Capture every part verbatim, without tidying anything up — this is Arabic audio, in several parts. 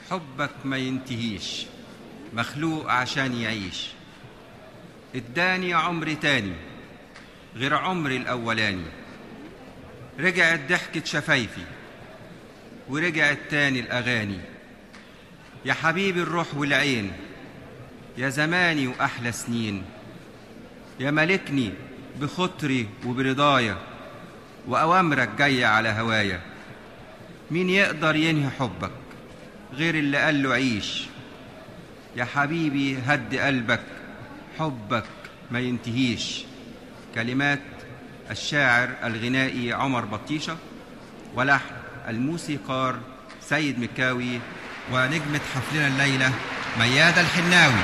حبك ما ينتهيش، مخلوق عشان يعيش. اداني عمر تاني غير عمري الأولاني، رجعت ضحكة شفايفي ورجعت تاني الأغاني. يا حبيبي الروح والعين، يا زماني وأحلى سنين، يا ملكني بخطري وبرضايا، وأوامرك جاية على هوايا. مين يقدر ينهي حبك غير اللي قال له عيش؟ يا حبيبي هد قلبك، حبك ما ينتهيش. كلمات الشاعر الغنائي عمر بطيشة، ولحن الموسيقار سيد مكاوي، ونجمة حفلنا الليلة ميادة الحناوي.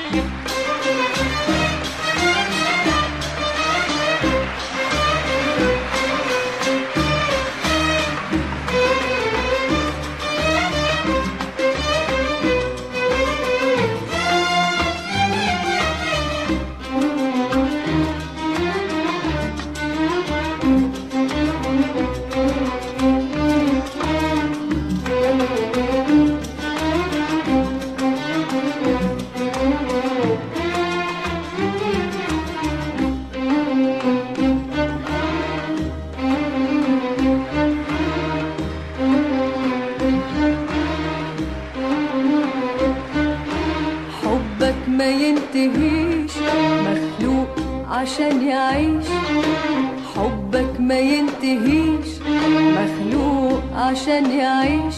ما ينتهيش، مخلوق عشان يعيش. حبك ما ينتهيش، مخلوق عشان يعيش.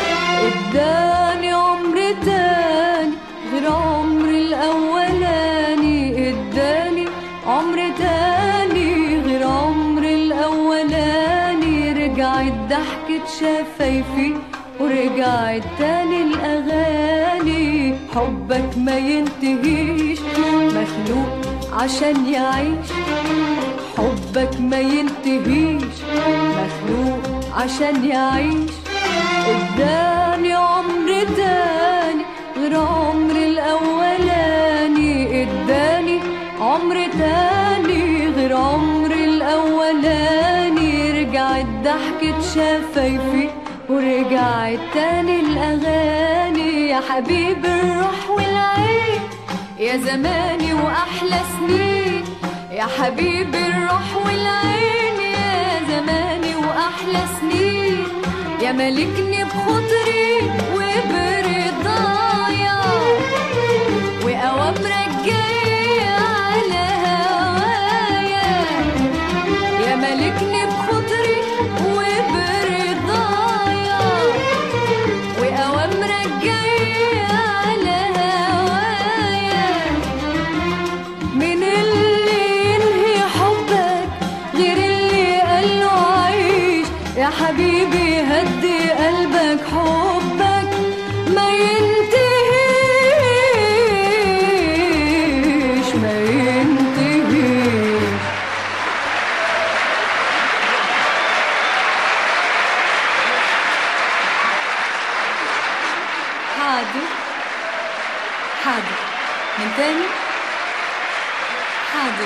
اداني عمر تاني غير عمر الاولاني، اداني عمر تاني غير عمر الاولاني. رجعت ضحكة شفايفي ورجعت تاني الأغاني. حبك ما ينتهيش، مخلوق عشان يعيش. حبك ما ينتهيش، مخلوق عشان يعيش. اداني عمر تاني غير عمر الأولاني، اداني عمر تاني غير عمر الأولاني. رجعت ضحكة شفايفي ورجعت تاني الأغاني. يا حبيب الروح والعين، يا زماني وأحلى سنين. يا حبيب الروح والعين، يا زماني وأحلى سنين. يا ملكني بخطري وبرضايا، وأوامرك جاية على هوايا. يا ملكني بخطري وبرضايا، وأوامرك جاية على هوايا. من اللي ينهي حبك غير اللي قاله عيش. يا حبيبي هدي قلبك، حبك ما ينتهيش، ما ينتهيش. حاضر حاضر، من تاني. حاضر.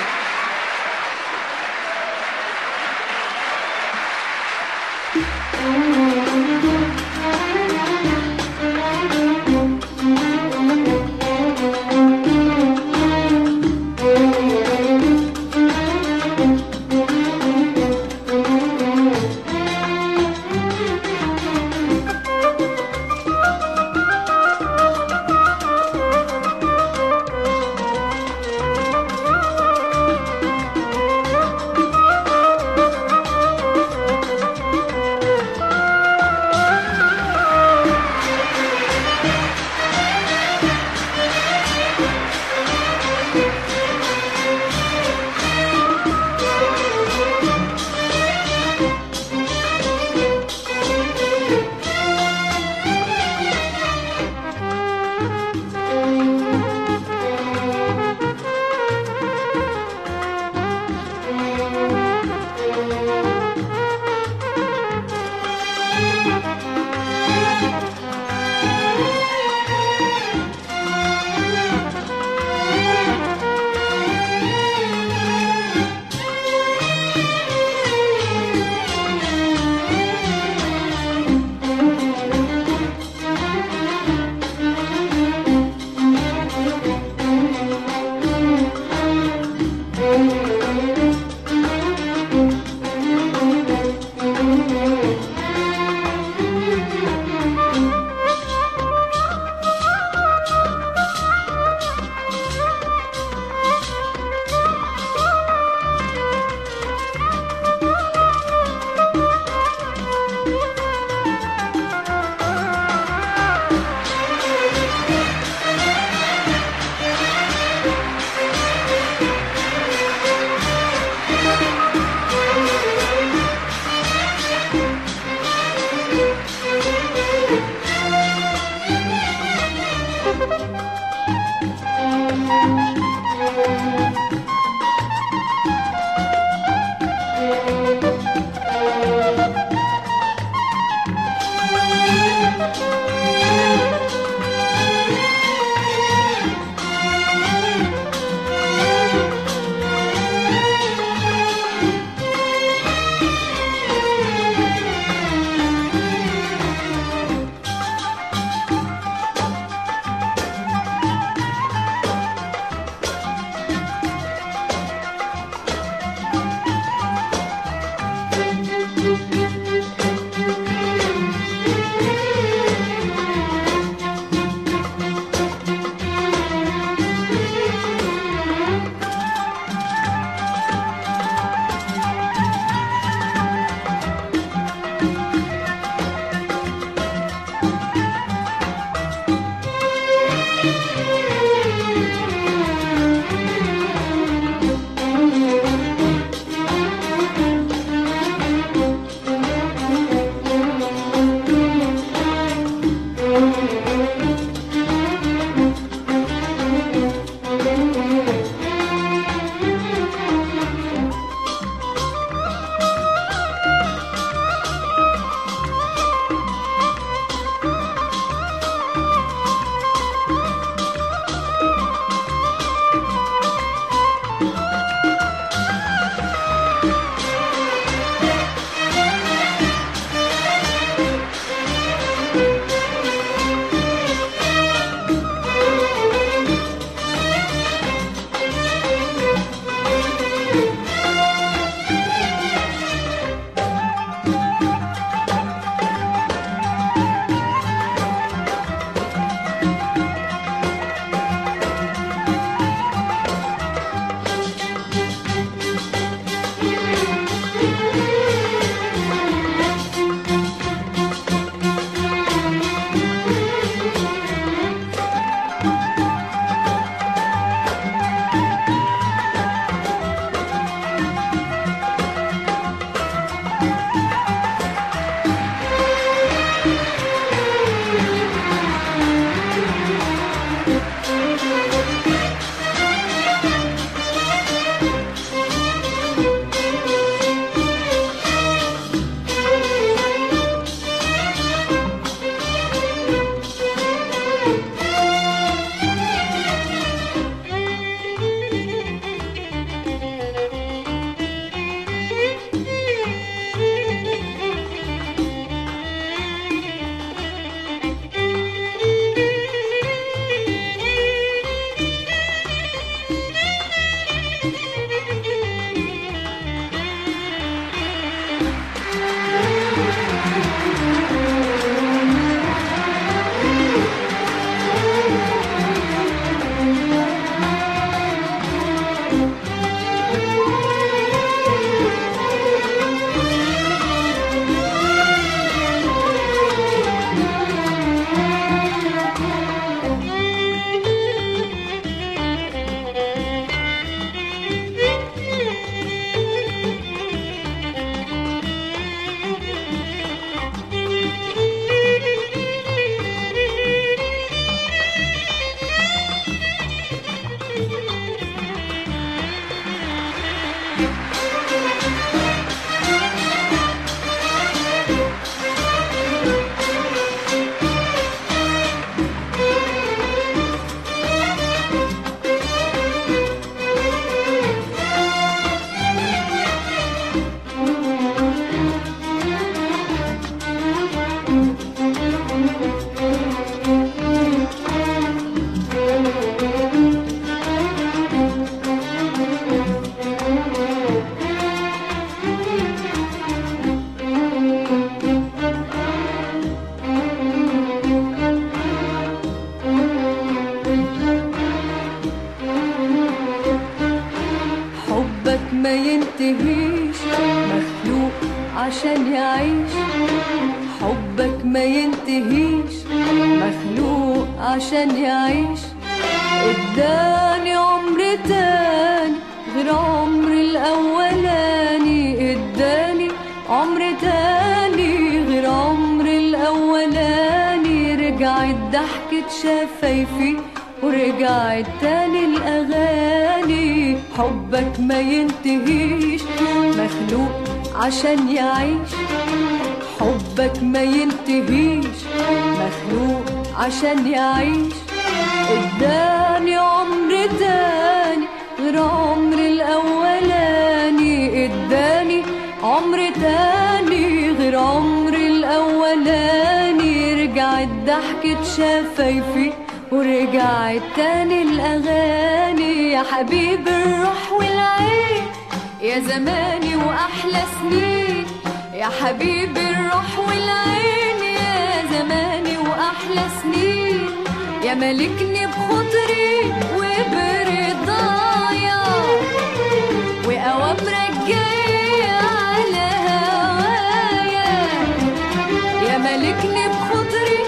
ينتهيش، مخلوق عشان يعيش. حبك ما ينتهيش، مخلوق عشان يعيش. اداني عمر تاني غير عمر الاولاني، اداني عمر تاني غير عمر الاولاني. رجعت ضحكة شفايفي ورجعت تاني الاغاني. حبك ما ينتهيش، مخلوق عشان يعيش. حبك ما ينتهيش، مخلوق عشان يعيش. اداني عمر تاني غير عمر الاولاني، اداني عمر تاني غير عمر الاولاني. رجعت ضحكة شفايفي ورجعت تاني الاغاني. يا حبيب الروح والعين يا زماني واحلى سنين، يا حبيب الروح والعين يا زماني واحلى سنين. يا ملكني بخطري وبرضايا وأوامرك جاية على هوايا. يا ملكني بخطري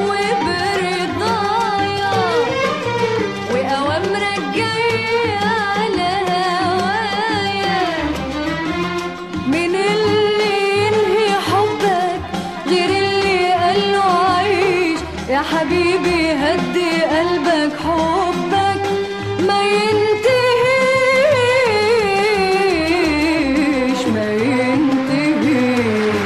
وبرضايا وأوامرك جاية على هوايا. من اللي ينهي حبك غير اللي قاله عيش. يا حبيبي هدي قلبك، حبك ما ينتهيش ما ينتهيش.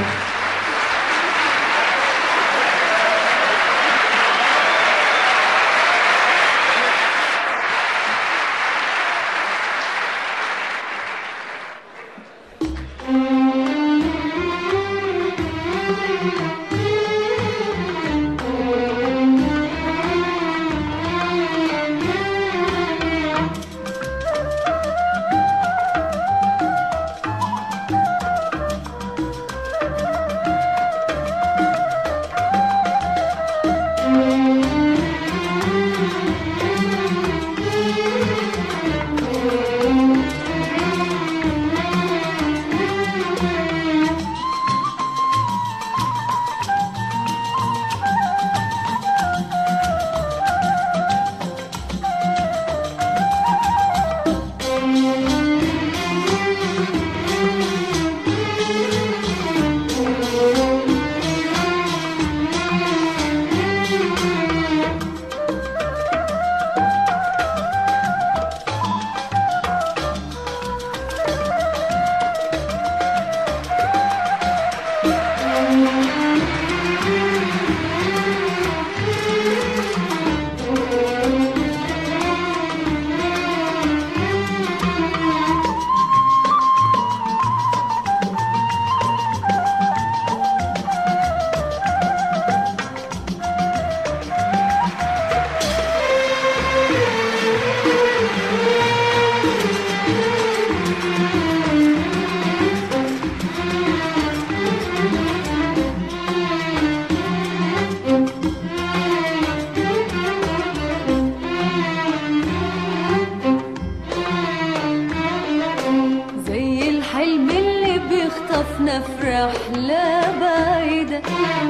وقفنا في رحلة بعيدة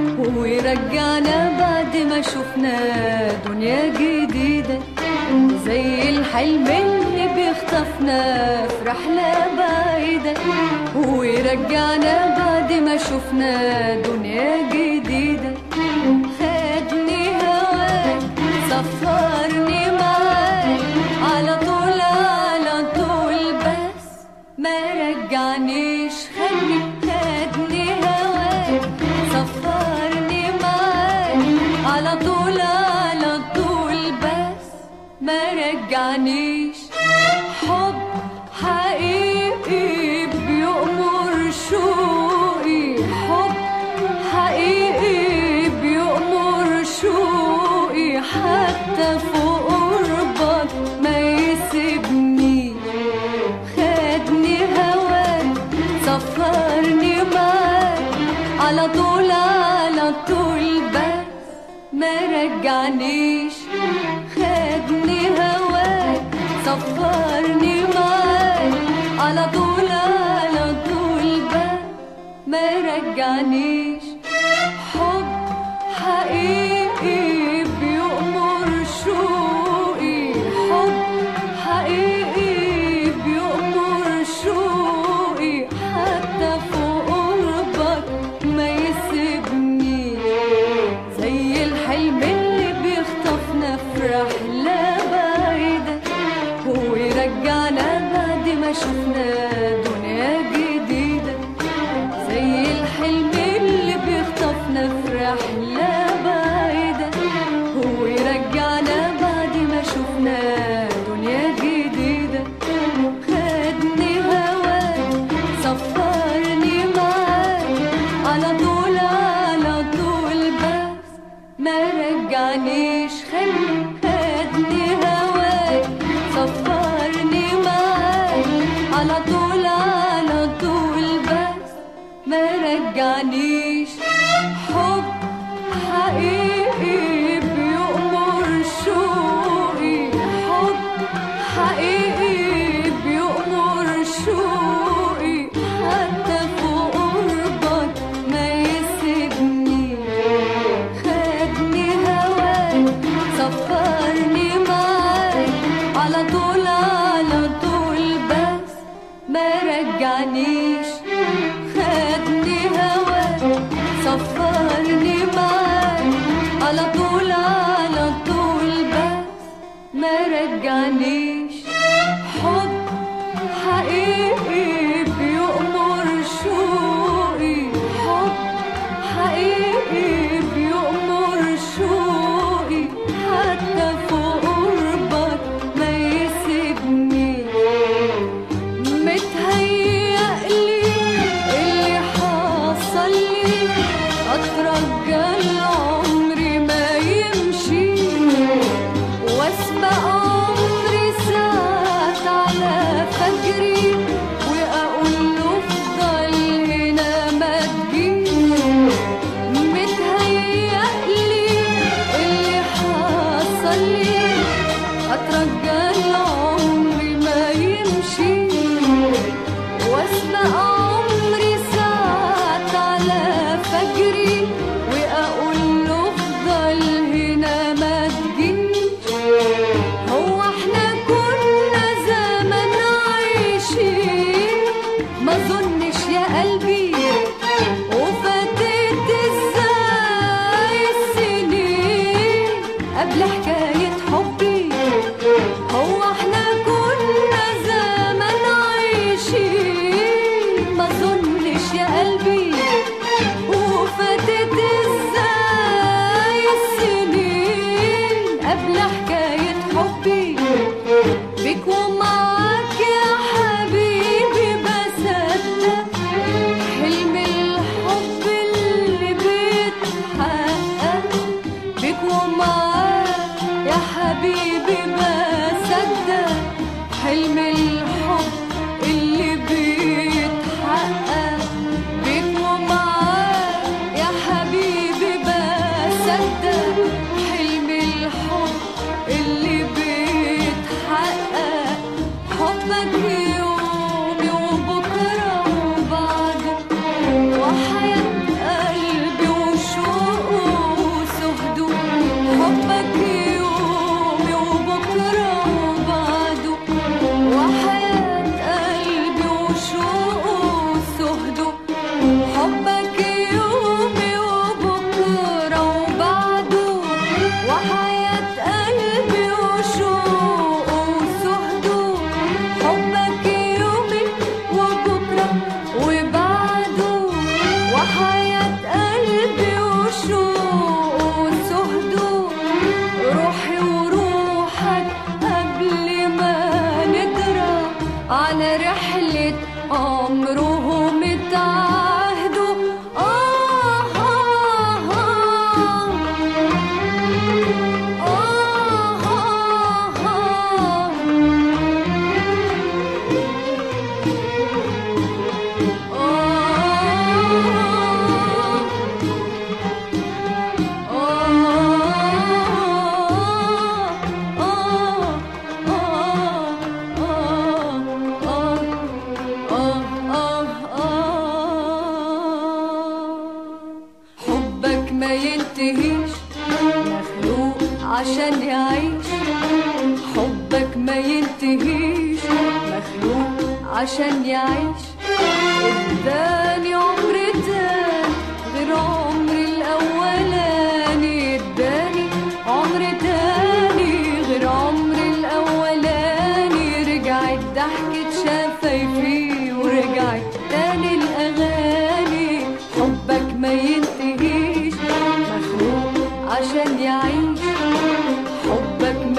ويرجعنا بعد ما شفنا دنيا جديدة، زي الحلم اللي بيخطفنا في رحلة بعيدة ويرجعنا بعد ما شفنا دنيا جديدة. خدني هواك سفرني معاك على طول على طول بس ما رجعنيش. خلي خدني هواك سفرني معاك على طول على طول بس ما رجعنيش. حب حقيقي بيأمر شوقي، حب حقيقي بيأمر شوقي، حتى فوق قربك ما يسيبني. خدني هواك سفرني معاك على طول على طول بس ما رجعنيش. خدني هواك سفرني معاك على طول ما شفنا دنيا جديدة، زي الحلم اللي بيخطفنا في رحلة بعيدة، هو يرجعنا بعد ما شفنا دنيا جديدة. خدني هواك سفرني معاك على طول على طول، بس ما رجعنيش. خدني هواك سفرني معاك على طول على طول، بس ما رجعنيش. حب حقيقي بيؤمر شوقي، حب حقيقي بيؤمر شوقي، حتى في قربك ما يسيبني. خدني هواك سفرني معاك على طول على طول، بس ما رجعنيش. خدني هواك سفرني معاك على طول على طول، بس ما رجعنيش. حب حقيقي بيؤمر شوقي، حب حقيقي بيؤمر شوقي، حتى في قربك ما يسيبني. متهيألي اللي حصل لي أترجى العمر ما يمشي، واسبق عمري ساعات على فجري، وأقول له افضل هنا ما تجيش. متهيألي اللي حصل لي أترجى العمر ما يمشي، واسبق عمري ساعات على فجري، وأقول له افضل هنا ما تجيش. هو احنا كنا زمان عايشين، ما ظنش يا قلبي وفاتت ازاي السنين قبل حكاية حبي. هو احنا كنا زمان عايشين، ما ظنش يا قلبي وفاتت ازاي السنين قبل حكاية حبي. بيك ومعاك يا حبيبي بصدق حلم الحب اللي بيتحقق. بيك ومعاك يا حبيبي بصدق حلم الحب اللي بيتحقق. بيك ومعاك يا حبيبي بصدق حلم الحب اللي بيتحقق. حبك يومي وبكرة وبعده، وحياة قلبي وشوقه وسهده. حبك يومي وبكرة وبعده، وحياة قلبي وشوقه وسهده. حبك يومي وبكرة وبعده، وحياة قلبي وشوقه وسهده. حبك يومي وبكرة وبعده، وحياة قلبي وشوقه وسهده. روحي وروحك قبل ما ندرى على رحلة عمرهم اتعهدوا. آه آه آه ما ينتهيش، مخلوق عشان يعيش. حبك ما ينتهيش، مخلوق عشان يعيش. اداني عمر تاني غير عمر الاولاني، اداني عمر تاني غير عمر الاولاني. رجعت ضحكة شفايفي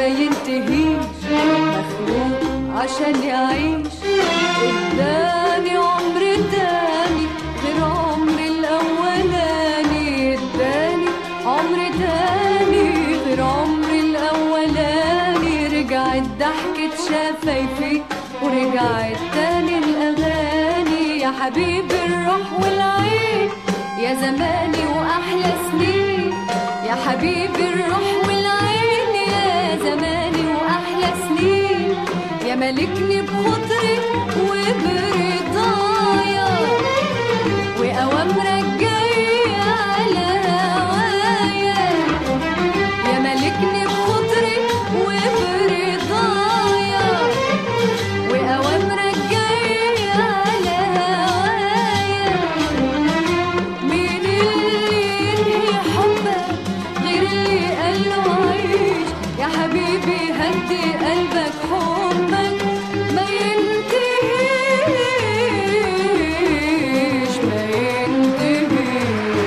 ما ينتهيش، مخلوق عشان يعيش. اداني عمر تاني غير عمر الاولاني، اداني عمر تاني غير عمر الاولاني. رجعت ضحكة شفايفي ورجعت تاني الاغاني. يا حبيبي الروح والعين يا زماني واحلى سنين، يا حبيبي الروح والعين يا زماني واحلى سنين. يا ملكني بخطري وبرضايا واوامرك جايه على هوايا. يا ملكني بخطري وبرضايا واوامرك جايه على هوايا. مين اللي ينهي حبك غير اللي قاله عيش؟ يا حبيبي هدي قلبك، حبك ما ينتهيش ما ينتهيش.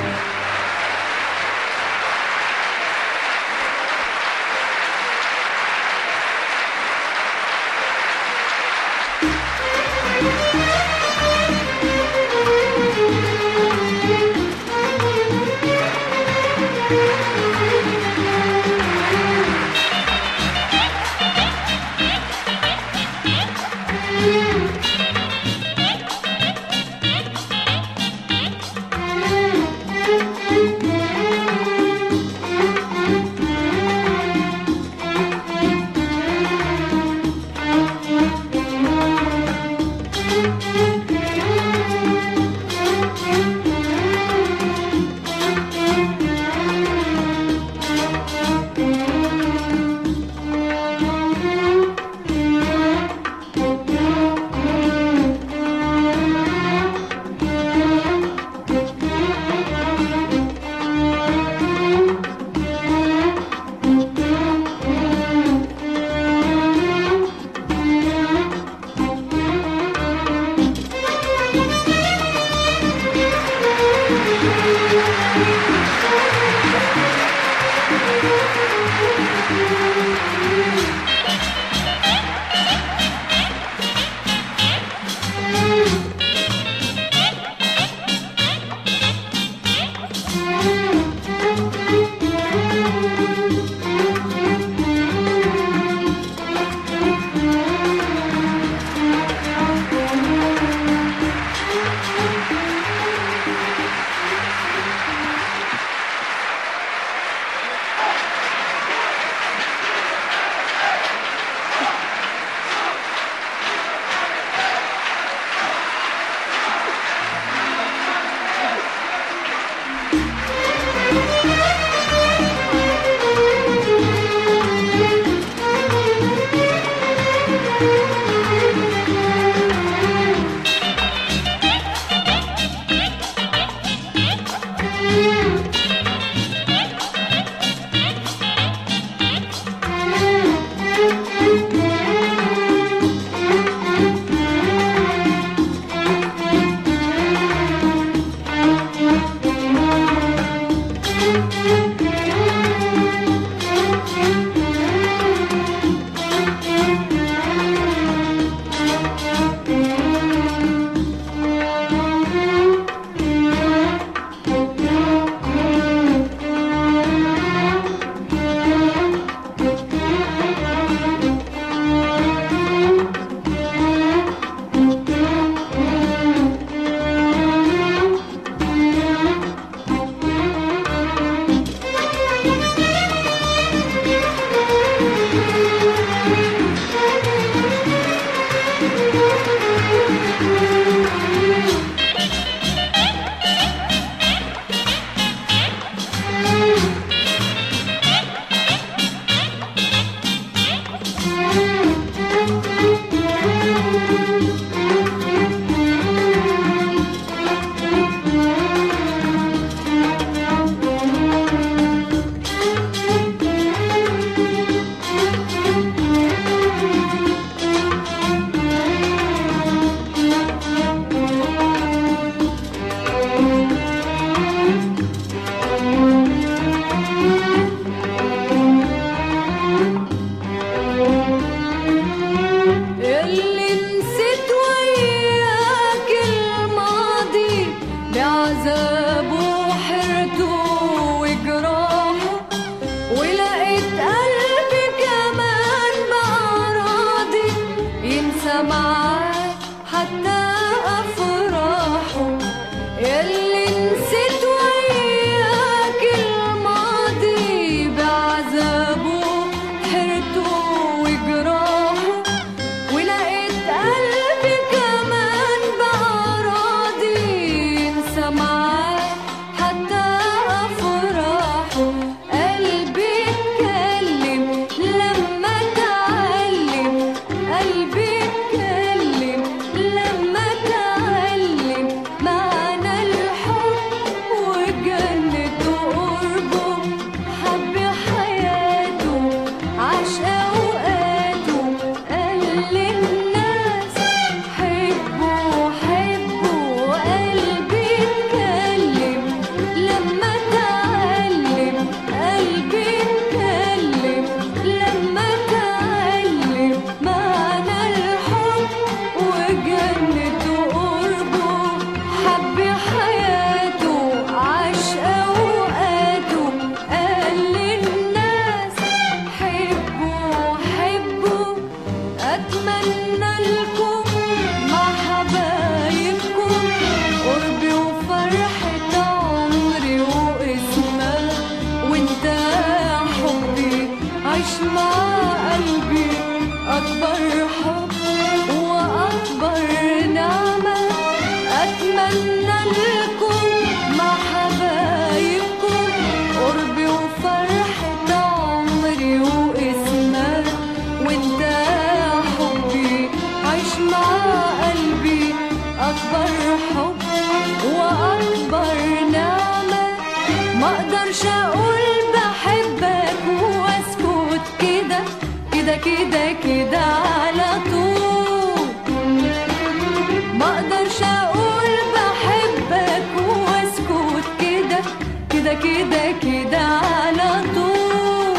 كده كده كده على طول. ما اقدرش اقول بحبك واسكت كده كده كده كده على طول.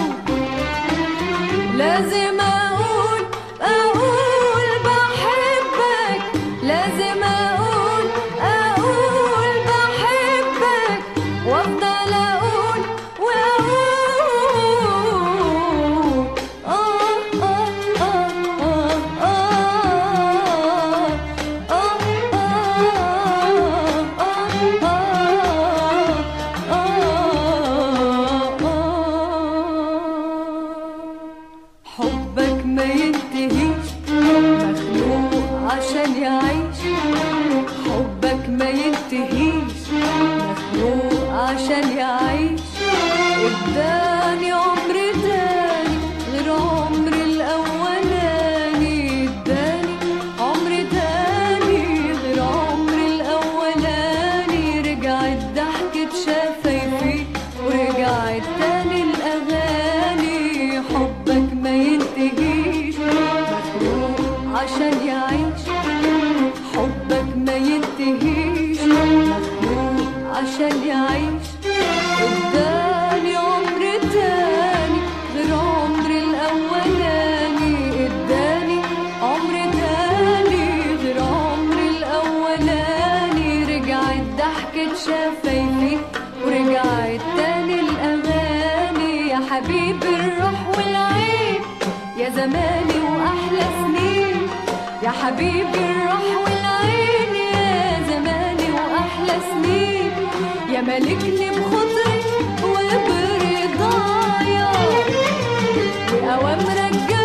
لازم اقول اقول بحبك، لازم اقول اقول بحبك، وافضل اقول واقول اه اه اه اه حبك ما ينتهيش، مخلوق عشان يعيش. حبك ما ينتهيش، مخلوق عشان يعيش. اداني عمر تاني غير عمر الاولاني، اداني عمر تاني غير عمر الاولاني. رجعت ضحكة شفايفي ورجعت تاني الاغاني. حبك ما ينتهيش، مخلوق عشان يعيش. حبك ما ينتهيش، مخلوق عشان يعيش. اداني عمر تاني غير عمر الاولاني، اداني عمر تاني غير عمر الاولاني. رجعت ضحكة شفايفي ورجعت تاني الاغاني. يا حبيبي الروح والعين، يا زماني واحلى سنين. يا حبيبي الروح والعين، يا زماني واحلى سنين. يا ملكني بخطري وبرضايا، واوامرك